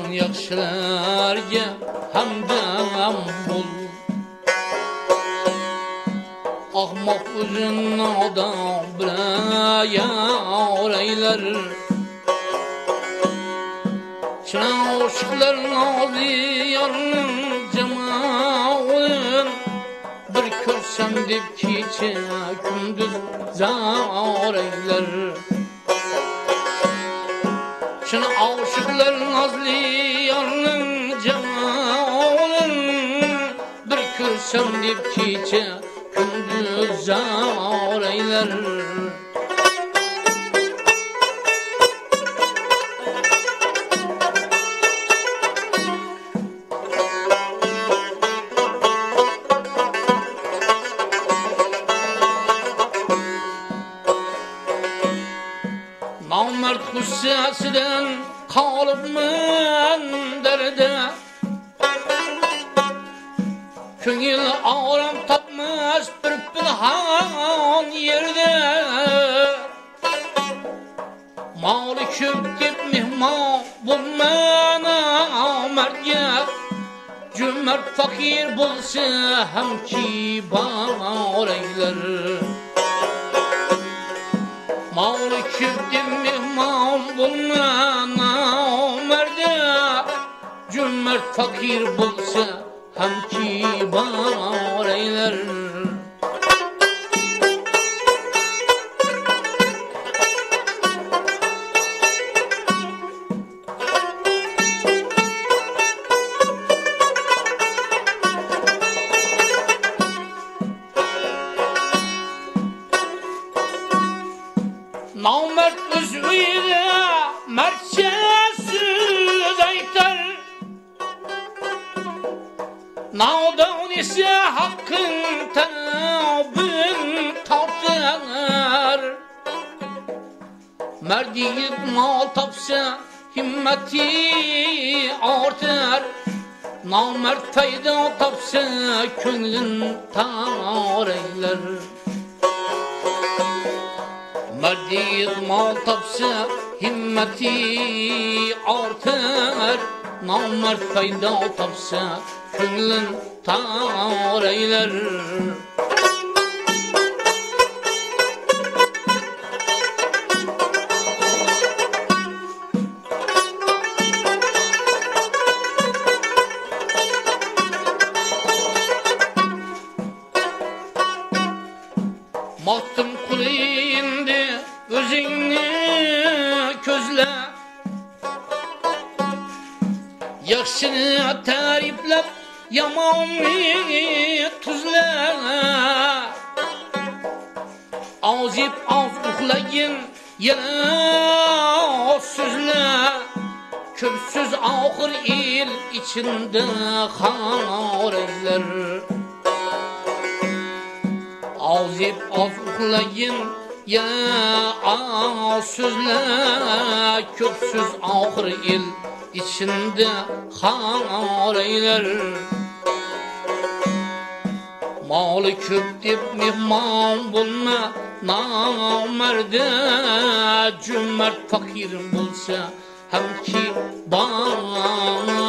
yaxshilarga hamdam bo'l. Ahmoq o'zini odam bilan yoraylar. Şuna aşıklar nazi yarın cemaatın bir körsem deb kecha kunduz zar eyler. Şuna aşıklar nazi yarın cemaatın bir körsem deb kecha kunduz zar eyler. Namert hussiyasidan qolibman derde. Ko'ngil orom topmas bir pinhon yerda. Moli ko'p deb mehmon bo'lman namertga. Jo'mard fakir bo'lsa ham kibar eylar. Mali küptim mehman bulman namertga. Cömert fakir bulsa hem kibar eyler. Namert özüyle mertçe söz aytar. Nadan ise hakkın tabın tartar. Mert yiğit mal tapsa himmeti artar. Namert fayda tapsa köngün tar eyler. Merdiğit mal tapsa himmeti artar. Namert fayda tapsa köngün tar eyler. Baktım kulinde özünü közle. Yaxşını tariflep yamanını tuzla. Azip az uxlayın yana sözle. Köpsüz ahır el içinde xar eyler. Azip az uxlayın ya sözle. Köpsüz ahır el içinde xar eyler. Mali köp deb mehmon bo'lma namertga. Cömert fakir bo'lsa ham kibar